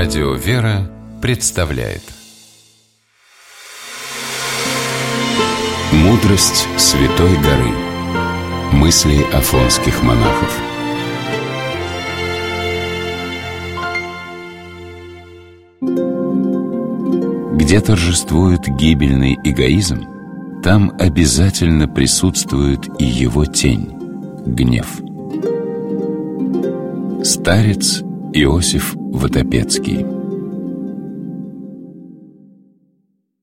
Радио «Вера» представляет «Мудрость Святой горы». Мысли афонских монахов. Где торжествует гибельный эгоизм, там обязательно присутствует и его тень – гнев. Старец Иосиф Ватопецкий.